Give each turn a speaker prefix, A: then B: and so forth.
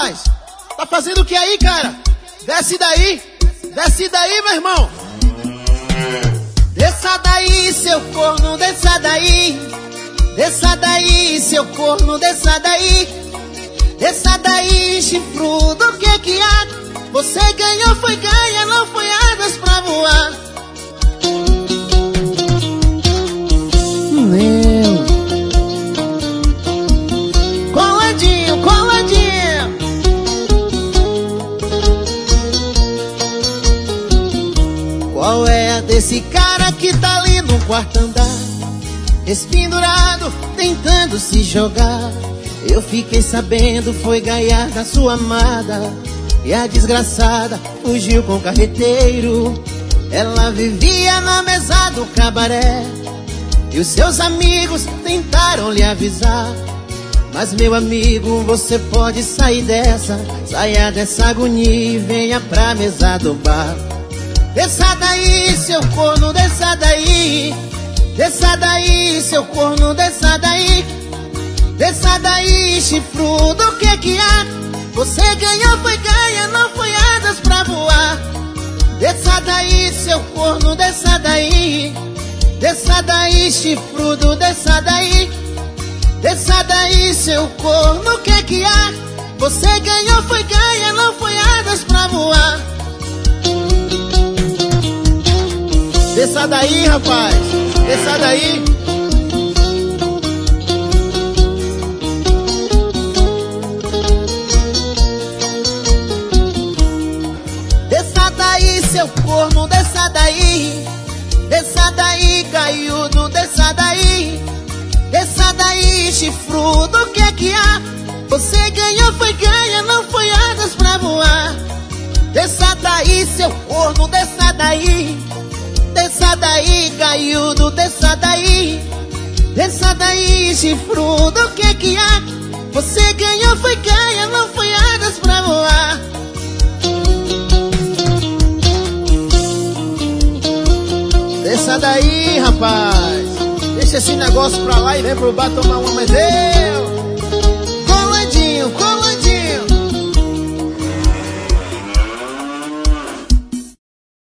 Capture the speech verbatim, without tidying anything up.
A: rapaz? Tá fazendo o que aí, cara? Desce daí. Desce daí, meu irmão.
B: Desça daí, seu corno, desça daí. Desça daí, seu corno, desça daí. Desça daí, chifrudo, o que que há? Você ganhou, foi ganha, não foi asas pra voar.
A: Meu.
B: Coladinho, coladinho. Qual é a desse cara que tá ali no quarto andar, espendurado, tentando se jogar? Eu fiquei sabendo, foi ganhar da sua amada, e a desgraçada fugiu com o carreteiro. Ela vivia na mesa do cabaré, e os seus amigos tentaram lhe avisar. Mas meu amigo, você pode sair dessa. Saia dessa agonia e venha pra mesa do bar. Desça daí, seu corno, desça daí. Desça daí, seu corno, desça daí. Desça daí, chifrudo, o que que há? Você ganhou, foi ganha, não foi asas pra voar. Desça daí, seu corno, desça daí. Desça daí, chifrudo, desça daí. Desça daí, seu corno, o que que há? Você ganhou, foi ganha, não foi asas pra voar.
A: Desça daí, rapaz. Desça daí.
B: Desça daí, seu corno, desça daí. Desça daí, gaiudo, desça daí. Desça daí, chifrudo, o que que há? Você ganhou, foi ganha, não foi asas pra voar. Desça daí, seu corno, desça daí. Desça daí, gaiudo, desça daí. Desça daí, chifrudo, o que que há? Você ganhou, foi ganha, não foi asas pra voar.
A: Desça daí, rapaz. Deixa esse negócio pra lá e vem pro bar tomar uma, mas eu